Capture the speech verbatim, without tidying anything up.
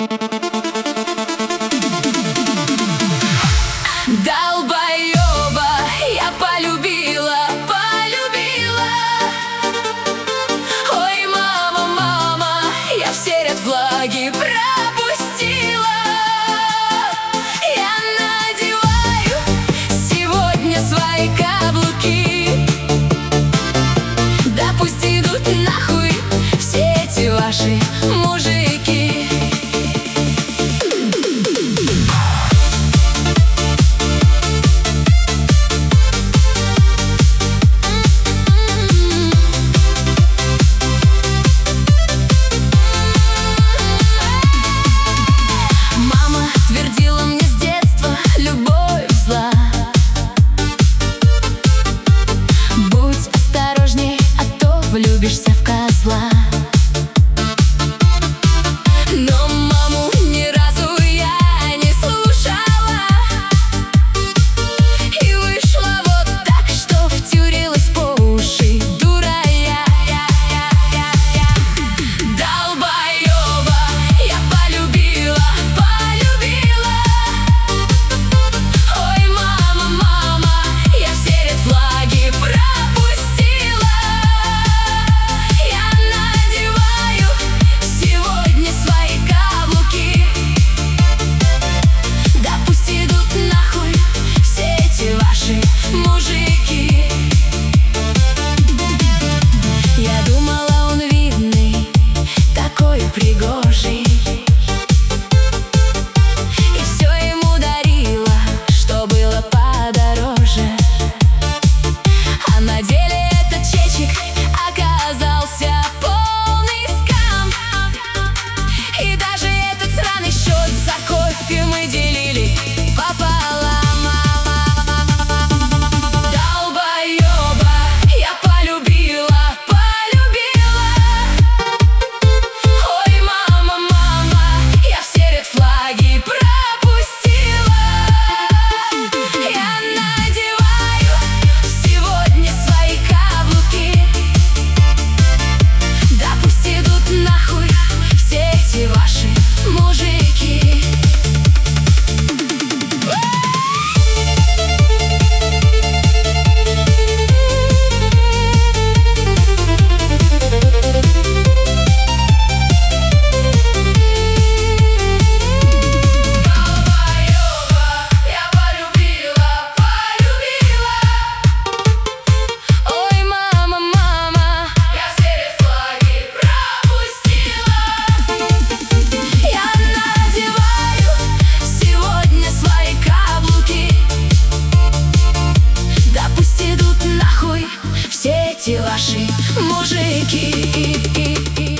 Долбоёба я полюбила, полюбила. Ой, мама, мама, я все ряд влаги пропустила. Я надеваю сегодня свои каблуки. Да пусть идут нахуй все эти ваши мужики. Влюбишься в козла. Но маму ни разу я не слушала. И вышло вот так, что втюрилась по уши. Дура я, я, я, я, я. Долбоёба я полюбила, полюбила. Ой, мама, мама, я все ряд влаги пропустила. Пригожий. И все ему дарила, что было подороже. А на деле этот чечек оказался полный скам. И даже этот сраный счет за кофе мы делили пополам. Долбоёба я полюбила, полюбила. Флаги пропустила. Я надеваю сегодня свои каблуки. Да пусть идут нахуй все эти ваши мужики. Все эти ваши мужики.